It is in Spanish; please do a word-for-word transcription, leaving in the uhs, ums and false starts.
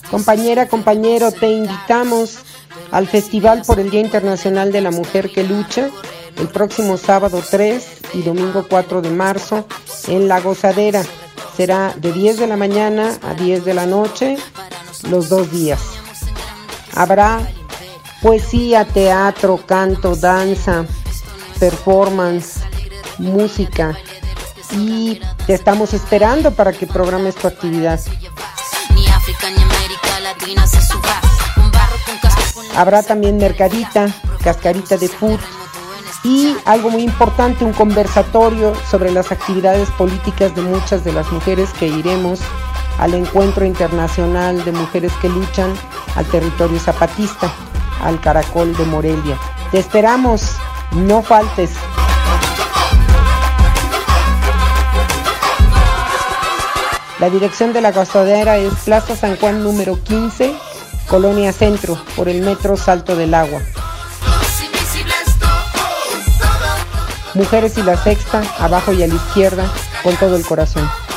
Compañera, compañero, te invitamos al Festival por el Día Internacional de la Mujer que Lucha, el próximo sábado tres y domingo cuatro de marzo en La Gozadera. Será de diez de la mañana a diez de la noche, los dos días. Habrá poesía, teatro, canto, danza, performance, música, y te estamos esperando para que programes tu actividad. Habrá también mercadita, cascarita de food y algo muy importante, un conversatorio sobre las actividades políticas de muchas de las mujeres que iremos al Encuentro Internacional de Mujeres que Luchan al Territorio Zapatista, al Caracol de Morelia. Te esperamos, no faltes. La dirección de La Gozadera es Plaza San Juan número quince, Colonia Centro, por el Metro Salto del Agua. Mujeres y la Sexta, abajo y a la izquierda, con todo el corazón.